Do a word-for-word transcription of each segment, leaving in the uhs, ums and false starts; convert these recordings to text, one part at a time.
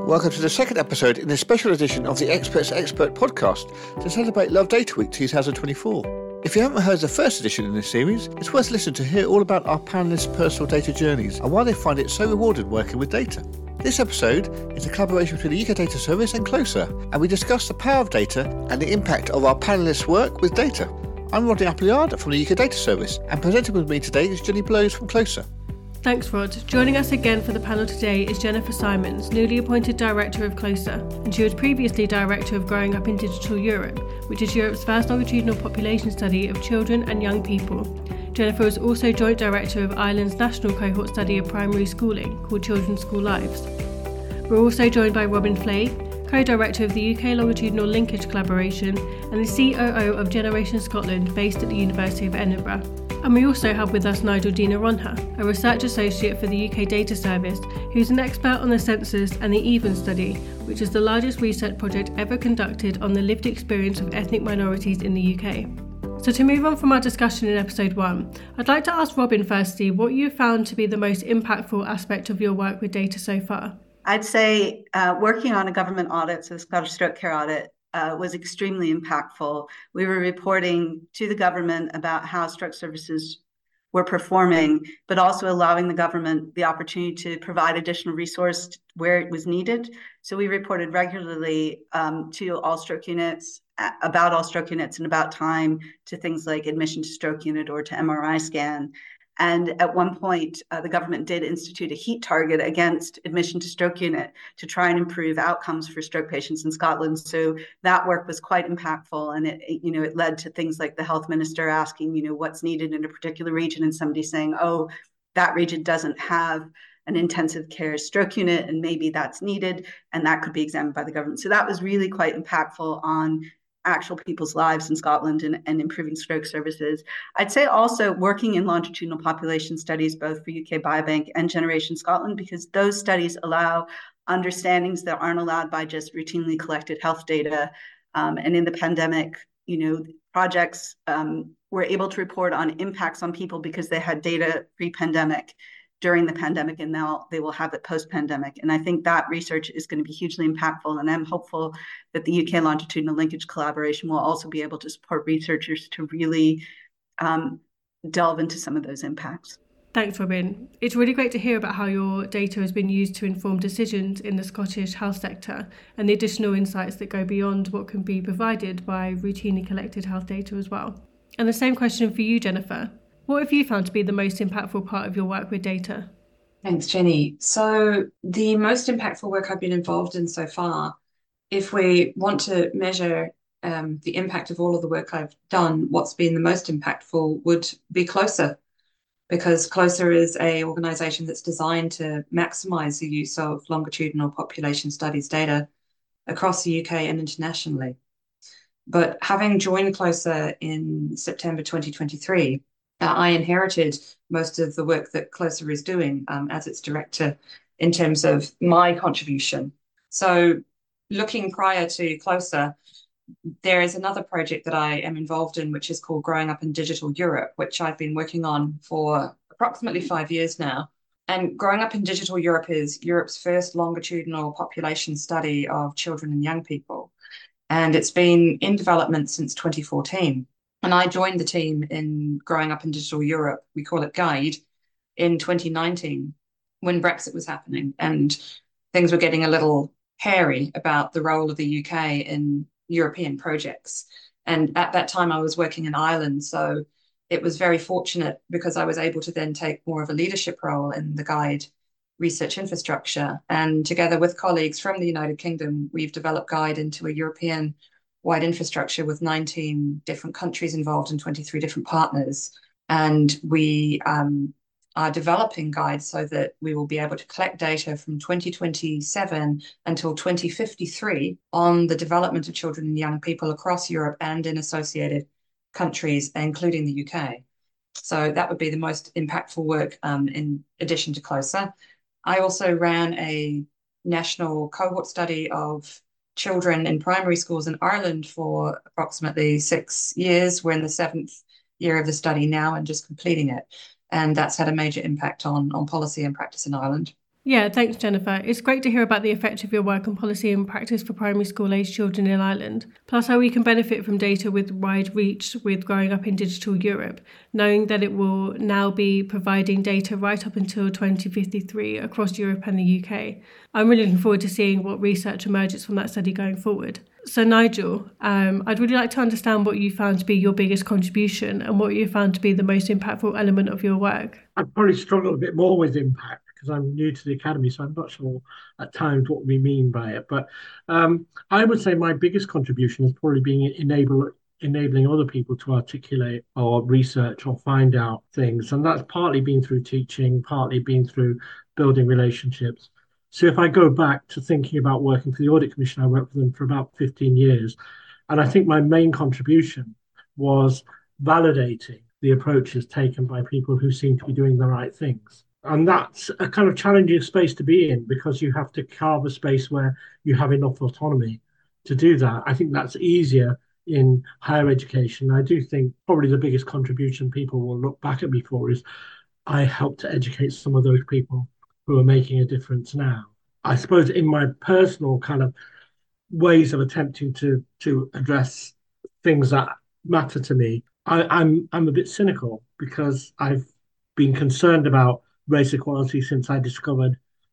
Welcome to the second episode in a special edition of the Experts Expert podcast to celebrate Love Data Week twenty twenty-four. If you haven't heard the first edition in this series, it's worth listening to hear all about our panellists' personal data journeys and why they find it so rewarding working with data. This episode is a collaboration between the U K Data Service and Closer, and we discuss the power of data and the impact of our panellists' work with data. I'm Rodney Appleyard from the U K Data Service, and presenting with me today is Jenny Blows from Closer. Thanks, Rod. Joining us again for the panel today is Jennifer Simons, newly appointed Director of Closer, and she was previously Director of Growing Up in Digital Europe, which is Europe's first longitudinal population study of children and young people. Jennifer was also Joint Director of Ireland's national cohort study of primary schooling, called Children's School Lives. We're also joined by Robin Flay, Co-Director of the U K Longitudinal Linkage Collaboration and the C O O of Generation Scotland, based at the University of Edinburgh. And we also have with us Nigel Dina Ronha, a Research Associate for the U K Data Service, who's an expert on the census and the EVEN study, which is the largest research project ever conducted on the lived experience of ethnic minorities in the U K. So to move on from our discussion in episode one, I'd like to ask Robin firstly what you found to be the most impactful aspect of your work with data so far. I'd say uh, working on a government audit, so the Scottish Stroke Care audit, uh, was extremely impactful. We were reporting to the government about how stroke services were performing, but also allowing the government the opportunity to provide additional resource where it was needed. So we reported regularly um, to all stroke units, about all stroke units and about time to things like admission to stroke unit or to M R I scan. And at one point, uh, the government did institute a heat target against admission to stroke unit to try and improve outcomes for stroke patients in Scotland. So that work was quite impactful, and it, it, you know, it led to things like the health minister asking, you know, what's needed in a particular region, and somebody saying, oh, that region doesn't have an intensive care stroke unit, and maybe that's needed, and that could be examined by the government. So that was really quite impactful on actual people's lives in Scotland and, and improving stroke services. I'd say also working in longitudinal population studies, both for U K Biobank and Generation Scotland, because those studies allow understandings that aren't allowed by just routinely collected health data. Um, and in the pandemic, you know, projects um, were able to report on impacts on people because they had data pre-pandemic, during the pandemic, and now they will have it post-pandemic. And I think that research is going to be hugely impactful, and I'm hopeful that the U K Longitudinal Linkage Collaboration will also be able to support researchers to really um, delve into some of those impacts. Thanks, Robin. It's really great to hear about how your data has been used to inform decisions in the Scottish health sector and the additional insights that go beyond what can be provided by routinely collected health data as well. And the same question for you, Jennifer. What have you found to be the most impactful part of your work with data? Thanks, Jenny. So the most impactful work I've been involved in so far, if we want to measure um, the impact of all of the work I've done, what's been the most impactful would be Closer, because Closer is an organisation that's designed to maximise the use of longitudinal population studies data across the U K and internationally. But having joined Closer in September twenty twenty-three, Uh, I inherited most of the work that Closer is doing um, as its director in terms of my contribution. So looking prior to Closer, there is another project that I am involved in, which is called Growing Up in Digital Europe, which I've been working on for approximately five years now. And Growing Up in Digital Europe is Europe's first longitudinal population study of children and young people. And it's been in development since twenty fourteen. And I joined the team in Growing Up in Digital Europe, we call it GUIDE, in twenty nineteen when Brexit was happening and things were getting a little hairy about the role of the U K in European projects. And at that time I was working in Ireland, so it was very fortunate because I was able to then take more of a leadership role in the GUIDE research infrastructure. And together with colleagues from the United Kingdom, we've developed GUIDE into a European wide infrastructure with nineteen different countries involved and twenty-three different partners. And we um, are developing GUIDE so that we will be able to collect data from twenty twenty-seven until twenty fifty-three on the development of children and young people across Europe and in associated countries, including the U K. So that would be the most impactful work um, in addition to Closer. I also ran a national cohort study of children in primary schools in Ireland for approximately six years. We're in the seventh year of the study now and just completing it. And that's had a major impact on, on policy and practice in Ireland. Yeah, thanks, Jennifer. It's great to hear about the effect of your work on policy and practice for primary school-aged children in Ireland, plus how we can benefit from data with wide reach with Growing Up in Digital Europe, knowing that it will now be providing data right up until twenty fifty-three across Europe and the U K. I'm really looking forward to seeing what research emerges from that study going forward. So Nigel, um, I'd really like to understand what you found to be your biggest contribution and what you found to be the most impactful element of your work. I'd probably struggle a bit more with impact, because I'm new to the academy, so I'm not sure at times what we mean by it. But um, I would say my biggest contribution is probably being enable, enabling other people to articulate or research or find out things. And that's partly been through teaching, partly been through building relationships. So if I go back to thinking about working for the Audit Commission, I worked for them for about fifteen years. And I think my main contribution was validating the approaches taken by people who seem to be doing the right things. And that's a kind of challenging space to be in, because you have to carve a space where you have enough autonomy to do that. I think that's easier in higher education. I do think probably the biggest contribution people will look back at me for is I helped to educate some of those people who are making a difference now. I suppose in my personal kind of ways of attempting to to address things that matter to me, I, I'm I'm a bit cynical, because I've been concerned about race equality since I discovered,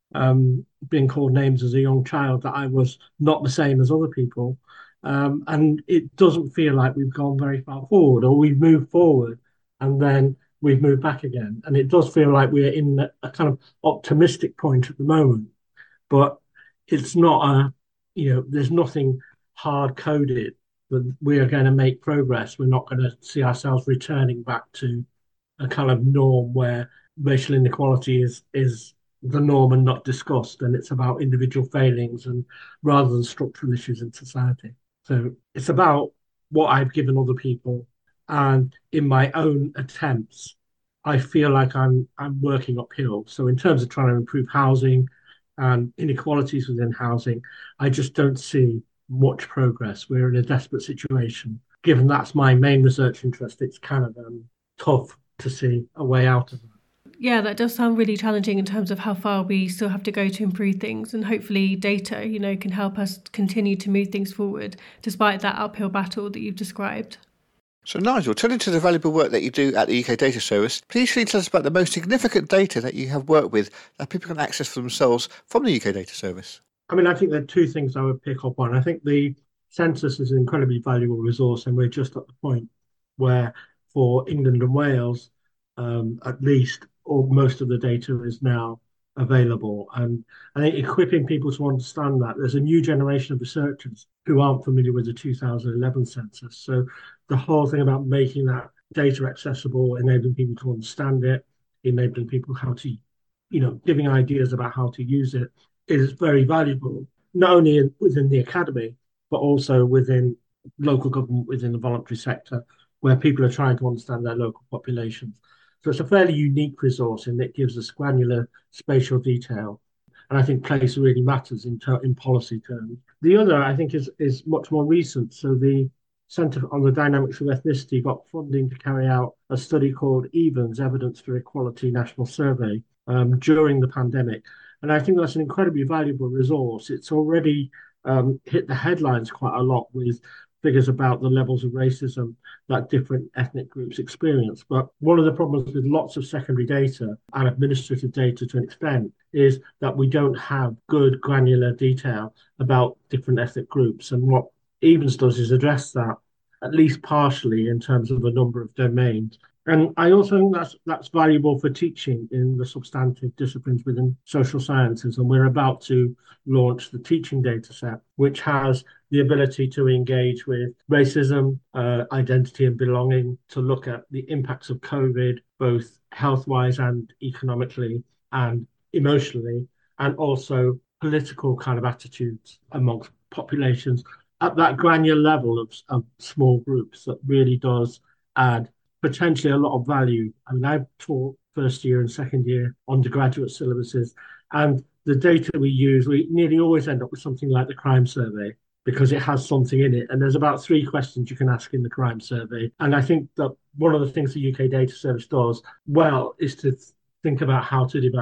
um, being called names as a young child, that I was not the same as other people. Um, and it doesn't feel like we've gone very far forward, or we've moved forward and then we've moved back again. And it does feel like we're in a, a kind of optimistic point at the moment, but it's not a, you know, there's nothing hard coded that we are going to make progress. We're not going to see ourselves returning back to a kind of norm where racial inequality is is the norm and not discussed, and it's about individual failings and rather than structural issues in society. So it's about what I've given other people, and in my own attempts, I feel like I'm I'm working uphill. So in terms of trying to improve housing and inequalities within housing, I just don't see much progress. We're in a desperate situation. Given that's my main research interest, it's kind of um, tough to see a way out of it. Yeah, that does sound really challenging in terms of how far we still have to go to improve things, and hopefully data, you know, can help us continue to move things forward despite that uphill battle that you've described. So Nigel, turning to the valuable work that you do at the U K Data Service, please can you tell us about the most significant data that you have worked with that people can access for themselves from the U K Data Service? I mean, I think there are two things I would pick up on. I think the census is an incredibly valuable resource, and we're just at the point where for England and Wales, um, at least, or most of the data is now available. And I think equipping people to understand that there's a new generation of researchers who aren't familiar with the two thousand eleven census. So the whole thing about making that data accessible, enabling people to understand it, enabling people how to, you know, giving ideas about how to use it is very valuable, not only in, within the academy, but also within local government, within the voluntary sector, where people are trying to understand their local populations. So it's a fairly unique resource in that it gives us granular spatial detail, and I think place really matters in, ter- in policy terms. The other, I think, is, is much more recent. So the Centre on the Dynamics of Ethnicity got funding to carry out a study called EVENS, Evidence for Equality National Survey, um, during the pandemic. And I think that's an incredibly valuable resource. It's already um, hit the headlines quite a lot with figures about the levels of racism that different ethnic groups experience. But one of the problems with lots of secondary data and administrative data to an extent is that we don't have good granular detail about different ethnic groups. And what EVENS does is address that, at least partially, in terms of a number of domains. And I also think that's that's valuable for teaching in the substantive disciplines within social sciences. And we're about to launch the teaching data set, which has the ability to engage with racism, uh, identity and belonging, to look at the impacts of COVID, both health-wise and economically and emotionally, and also political kind of attitudes amongst populations at that granular level of, of small groups that really does add potentially a lot of value. I mean, I've taught first year and second year undergraduate syllabuses, and the data we use, we nearly always end up with something like the crime survey because it has something in it. And there's about three questions you can ask in the crime survey. And I think that one of the things the U K Data Service does well is to think about how to develop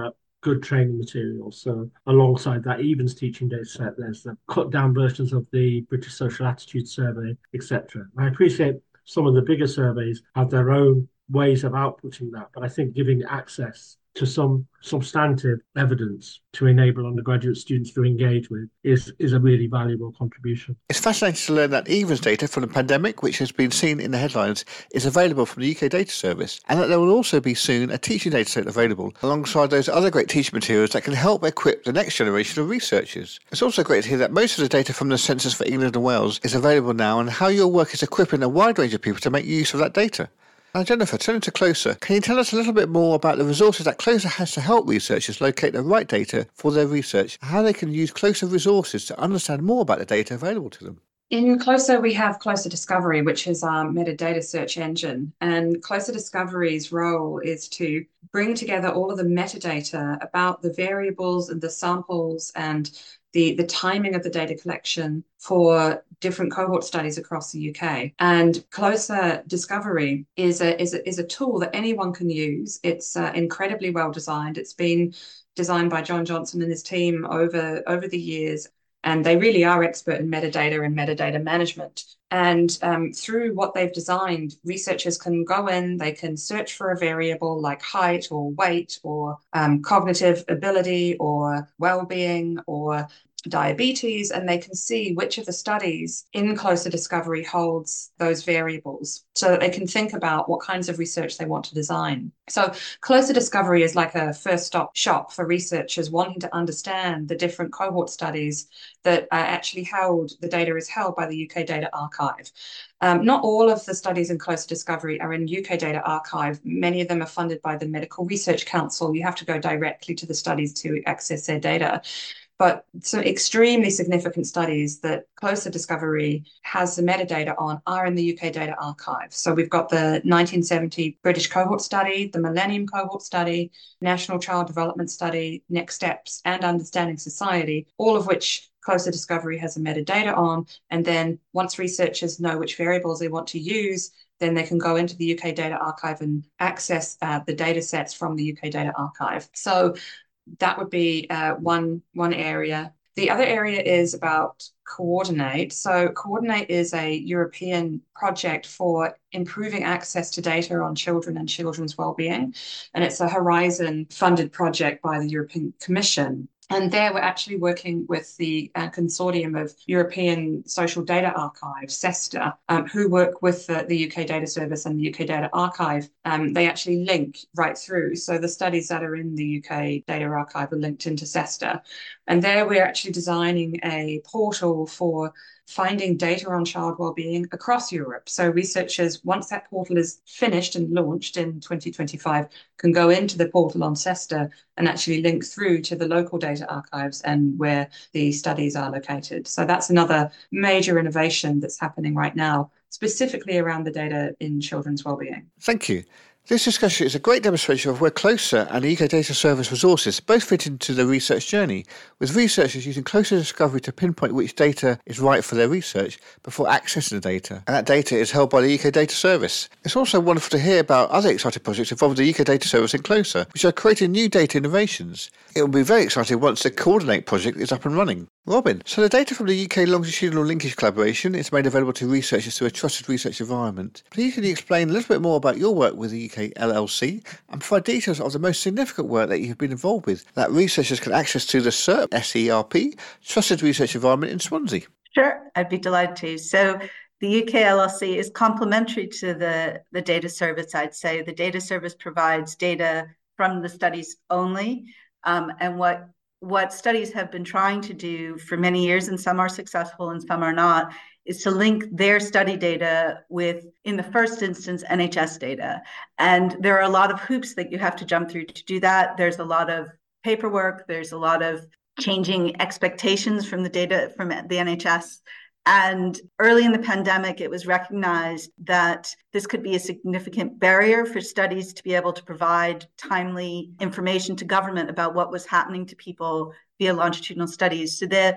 good training materials. So alongside that Evans teaching data set, there's the cut down versions of the British Social Attitude Survey, et cetera. I appreciate some of the bigger surveys have their own ways of outputting that, but I think giving access to some substantive evidence to enable undergraduate students to engage with is, is a really valuable contribution. It's fascinating to learn that Evans data from the pandemic, which has been seen in the headlines, is available from the U K Data Service, and that there will also be soon a teaching data set available alongside those other great teaching materials that can help equip the next generation of researchers. It's also great to hear that most of the data from the Census for England and Wales is available now, and how your work is equipping a wide range of people to make use of that data. Now, Jennifer, turning to Closer, can you tell us a little bit more about the resources that Closer has to help researchers locate the right data for their research, and how they can use Closer resources to understand more about the data available to them? In Closer, we have Closer Discovery, which is our metadata search engine. And Closer Discovery's role is to bring together all of the metadata about the variables and the samples and the, the timing of the data collection for different cohort studies across the U K. And Closer Discovery is a, is a, is a tool that anyone can use. It's uh, incredibly well designed. It's been designed by John Johnson and his team over, over the years. And they really are expert in metadata and metadata management. And um, through what they've designed, researchers can go in, they can search for a variable like height or weight or um, cognitive ability or well-being or diabetes, and they can see which of the studies in Closer Discovery holds those variables so that they can think about what kinds of research they want to design. So Closer Discovery is like a first-stop shop for researchers wanting to understand the different cohort studies that are actually held, the data is held by the U K Data Archive. Um, not all of the studies in Closer Discovery are in U K Data Archive. Many of them are funded by the Medical Research Council. You have to go directly to the studies to access their data. But some extremely significant studies that Closer Discovery has the metadata on are in the U K Data Archive. So we've got the nineteen seventy British Cohort Study, the Millennium Cohort Study, National Child Development Study, Next Steps, and Understanding Society, all of which Closer Discovery has a metadata on. And then once researchers know which variables they want to use, then they can go into the U K Data Archive and access uh, the data sets from the U K Data Archive. So that would be uh, one, one area. The other area is about Coordinate. So Coordinate is a European project for improving access to data on children and children's well-being. And it's a Horizon funded project by the European Commission. And there we're actually working with the uh, consortium of European Social Data Archive, SESTA, um, who work with the, the U K Data Service and the U K Data Archive. Um, they actually link right through. So the studies that are in the U K Data Archive are linked into SESTA. And there we're actually designing a portal for finding data on child wellbeing across Europe. So researchers, once that portal is finished and launched in twenty twenty-five, can go into the portal on SESTA and actually link through to the local data archives and where the studies are located. So that's another major innovation that's happening right now, specifically around the data in children's wellbeing. Thank you. This discussion is a great demonstration of where Closer and the U K Data Service resources both fit into the research journey, with researchers using Closer Discovery to pinpoint which data is right for their research before accessing the data, and that data is held by the U K Data Service. It's also wonderful to hear about other exciting projects involving the U K Data Service and Closer, which are creating new data innovations. It will be very exciting once the Coordinate project is up and running. Robin, so the data from the U K Longitudinal Linkage Collaboration is made available to researchers through a trusted research environment. Please can you explain a little bit more about your work with the U K L L C and provide details of the most significant work that you have been involved with that researchers can access to the S E R P, S E R P, Trusted Research Environment in Swansea? Sure, I'd be delighted to. So the U K L L C is complementary to the, the data service, I'd say. The data service provides data from the studies only, um, and what What studies have been trying to do for many years, and some are successful and some are not, is to link their study data with, in the first instance, N H S data. And there are a lot of hoops that you have to jump through to do that. There's a lot of paperwork. There's a lot of changing expectations from the data from the N H S. And early in the pandemic, it was recognized that this could be a significant barrier for studies to be able to provide timely information to government about what was happening to people via longitudinal studies. So the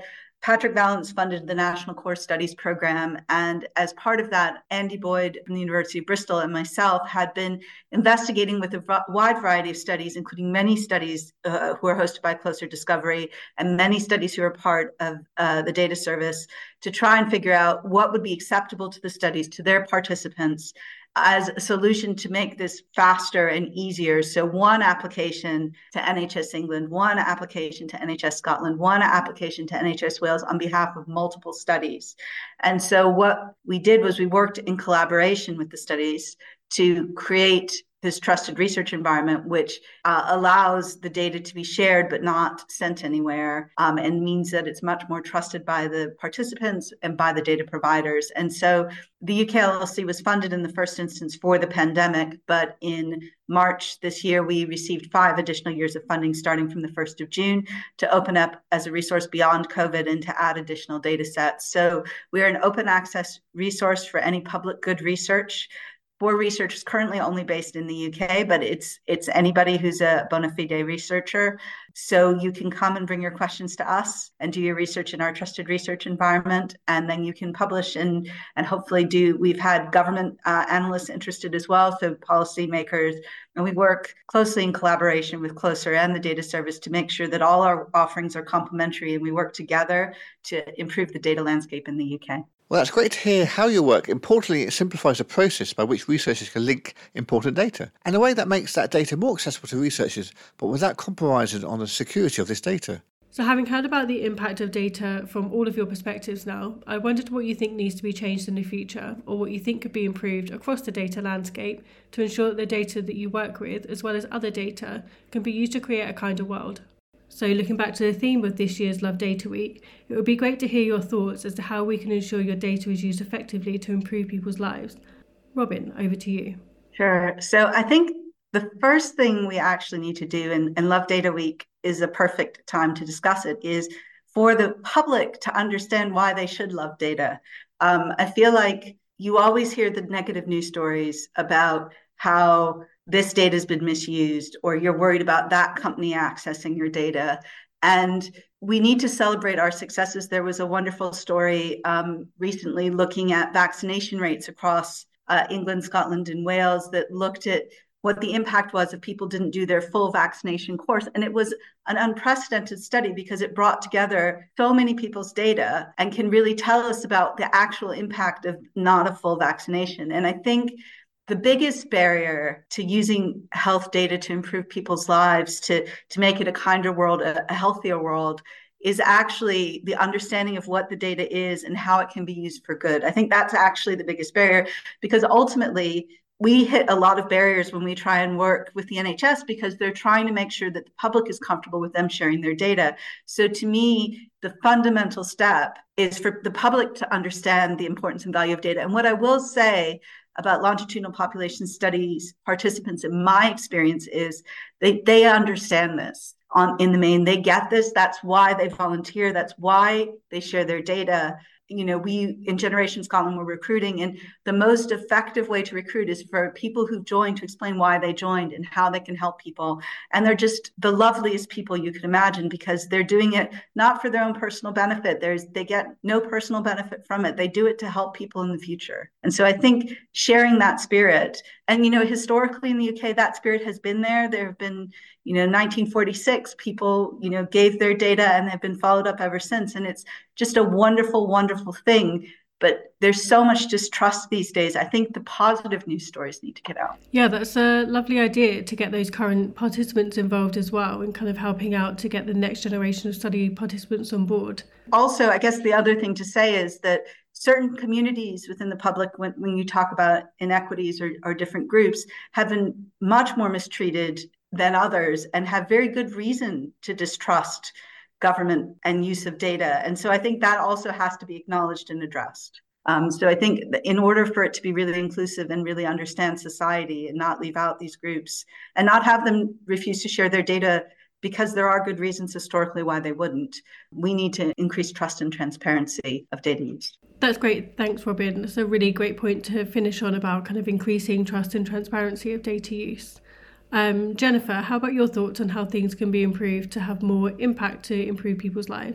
Patrick Vallance funded the National Core Studies program. And as part of that, Andy Boyd from the University of Bristol and myself had been investigating with a wide variety of studies, including many studies uh, who are hosted by Closer Discovery and many studies who are part of uh, the data service, to try and figure out what would be acceptable to the studies, to their participants, as a solution to make this faster and easier. So one application to N H S England, one application to N H S Scotland, one application to N H S Wales on behalf of multiple studies. And so what we did was we worked in collaboration with the studies to create this trusted research environment, which uh, allows the data to be shared but not sent anywhere, um, and means that it's much more trusted by the participants and by the data providers. And so the U K L L C was funded in the first instance for the pandemic, but in March this year, we received five additional years of funding starting from the first of June to open up as a resource beyond COVID and to add additional data sets. So we are an open access resource for any public good research. For research is currently only based in the U K, but it's it's anybody who's a bona fide researcher. So you can come and bring your questions to us and do your research in our trusted research environment, and then you can publish and and hopefully do. We've had government uh, analysts interested as well, so policymakers, and we work closely in collaboration with Closer and the data service to make sure that all our offerings are complementary and we work together to improve the data landscape in the U K. Well, that's great to hear how your work, importantly, it simplifies the process by which researchers can link important data, and a way that makes that data more accessible to researchers, but without compromising on the security of this data. So having heard about the impact of data from all of your perspectives now, I wondered what you think needs to be changed in the future, or what you think could be improved across the data landscape to ensure that the data that you work with, as well as other data, can be used to create a kinder world. So looking back to the theme of this year's Love Data Week, it would be great to hear your thoughts as to how we can ensure your data is used effectively to improve people's lives. Robin, over to you. Sure. So I think the first thing we actually need to do, and, and Love Data Week is a perfect time to discuss it, is for the public to understand why they should love data. Um, I feel like you always hear the negative news stories about how this data has been misused, or you're worried about that company accessing your data. And we need to celebrate our successes. There was a wonderful story um, recently looking at vaccination rates across uh, England, Scotland, and Wales that looked at what the impact was if people didn't do their full vaccination course. And it was an unprecedented study because it brought together so many people's data and can really tell us about the actual impact of not a full vaccination. And I think the biggest barrier to using health data to improve people's lives, to, to make it a kinder world, a, a healthier world, is actually the understanding of what the data is and how it can be used for good. I think that's actually the biggest barrier, because ultimately we hit a lot of barriers when we try and work with the N H S because they're trying to make sure that the public is comfortable with them sharing their data. So to me, the fundamental step is for the public to understand the importance and value of data. And what I will say about longitudinal population studies participants, in my experience, is they, they understand this on in the main. They get this. That's why they volunteer. That's why they share their data. You know, we in Generation Scotland, we're recruiting, and the most effective way to recruit is for people who've joined to explain why they joined and how they can help people. And they're just the loveliest people you could imagine, because they're doing it not for their own personal benefit. There's they get no personal benefit from it. They do it to help people in the future. And so I think sharing that spirit, and you know, historically in the U K, that spirit has been there. There have been, you know, nineteen forty-six, people, you know, gave their data and they've been followed up ever since. And it's just a wonderful, wonderful thing. But there's so much distrust these days. I think the positive news stories need to get out. Yeah, that's a lovely idea to get those current participants involved as well, and kind of helping out to get the next generation of study participants on board. Also, I guess the other thing to say is that certain communities within the public, when, when you talk about inequities or, or different groups, have been much more mistreated than others and have very good reason to distrust government and use of data. And so I think that also has to be acknowledged and addressed. Um, so I think in order for it to be really inclusive and really understand society and not leave out these groups and not have them refuse to share their data because there are good reasons historically why they wouldn't, we need to increase trust and transparency of data use. That's great. Thanks, Robin. That's a really great point to finish on about kind of increasing trust and transparency of data use. Um, Jennifer, how about your thoughts on how things can be improved to have more impact to improve people's lives?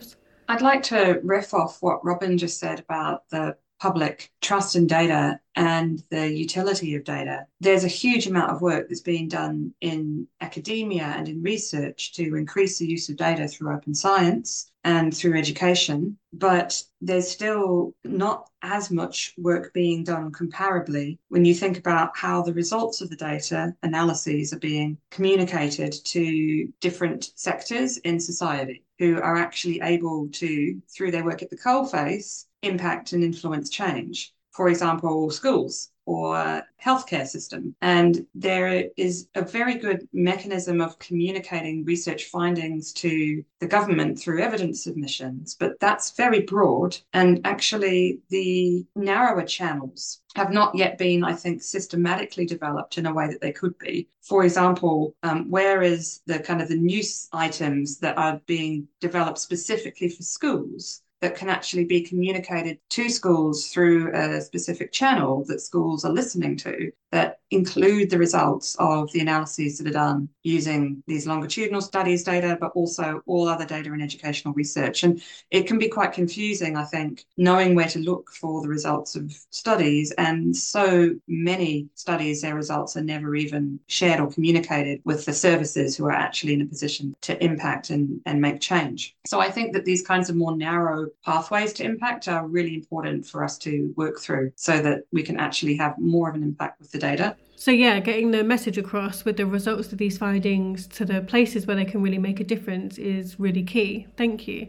I'd like to riff off what Robin just said about the public trust in data and the utility of data. There's a huge amount of work that's being done in academia and in research to increase the use of data through open science and through education, but there's still not as much work being done comparably when you think about how the results of the data analyses are being communicated to different sectors in society who are actually able to, through their work at the coalface, impact and influence change. For example, schools or healthcare system. And there is a very good mechanism of communicating research findings to the government through evidence submissions, but that's very broad. And actually the narrower channels have not yet been, I think, systematically developed in a way that they could be. For example, um, where is the kind of the news items that are being developed specifically for schools that can actually be communicated to schools through a specific channel that schools are listening to, that include the results of the analyses that are done using these longitudinal studies data, but also all other data in educational research. And it can be quite confusing, I think, knowing where to look for the results of studies. And so many studies, their results are never even shared or communicated with the services who are actually in a position to impact and, and make change. So I think that these kinds of more narrow pathways to impact are really important for us to work through so that we can actually have more of an impact with the data. So yeah, getting the message across with the results of these findings to the places where they can really make a difference is really key. Thank you.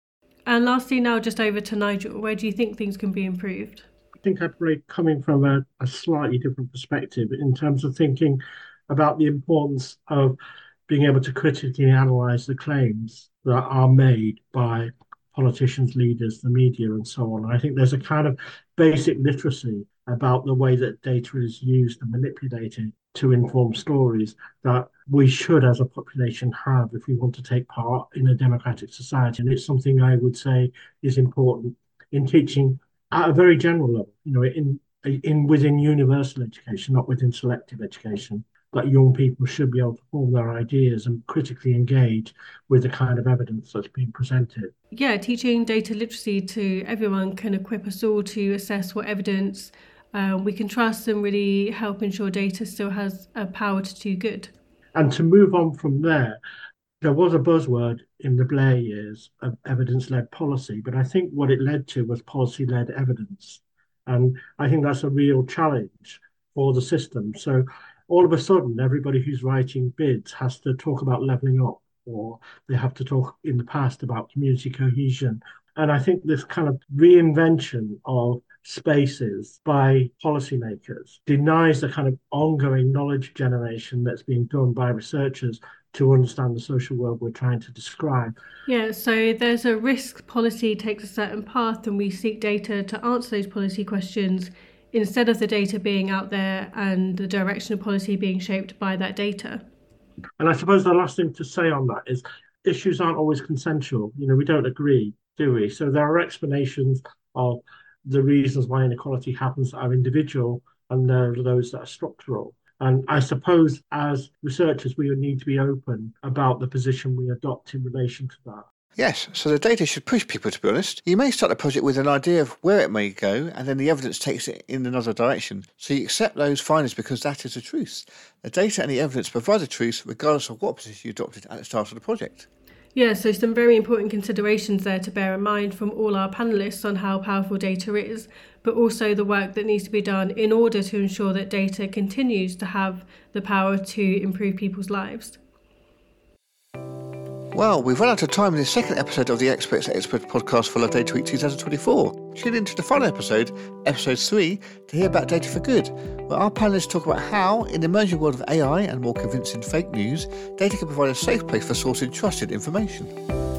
And lastly, now just over to Nigel. Where do you think things can be improved? I think I'm really coming from a, a slightly different perspective in terms of thinking about the importance of being able to critically analyse the claims that are made by politicians, leaders, the media, and so on. I think there's a kind of basic literacy about the way that data is used and manipulated to inform stories that we should, as a population, have if we want to take part in a democratic society. And it's something I would say is important in teaching at a very general level, you know, in in within universal education, not within selective education, that young people should be able to form their ideas and critically engage with the kind of evidence that's being presented. Yeah, teaching data literacy to everyone can equip us all to assess what evidence uh, we can trust and really help ensure data still has a power to do good. And to move on from there, there was a buzzword in the Blair years of evidence-led policy, but I think what it led to was policy-led evidence. And I think that's a real challenge for the system. So all of a sudden, everybody who's writing bids has to talk about levelling up, or they have to talk in the past about community cohesion. And I think this kind of reinvention of spaces by policymakers denies the kind of ongoing knowledge generation that's being done by researchers to understand the social world we're trying to describe. Yeah, so there's a risk policy takes a certain path and we seek data to answer those policy questions instead of the data being out there and the direction of policy being shaped by that data. And I suppose the last thing to say on that is issues aren't always consensual. You know, we don't agree, do we? So there are explanations of the reasons why inequality happens that are individual, and there are those that are structural. And I suppose as researchers, we would need to be open about the position we adopt in relation to that. Yes, so the data should push people, to be honest. You may start a project with an idea of where it may go, and then the evidence takes it in another direction. So you accept those findings because that is the truth. The data and the evidence provide the truth regardless of what position you adopted at the start of the project. Yeah, so some very important considerations there to bear in mind from all our panellists on how powerful data is, but also the work that needs to be done in order to ensure that data continues to have the power to improve people's lives. Well, we've run out of time in this second episode of the Experts Expert podcast for Love Data Week twenty twenty-four. Tune into the final episode, episode three, to hear about Data for Good, where our panellists talk about how, in the emerging world of A I and more convincing fake news, data can provide a safe place for sourcing trusted information.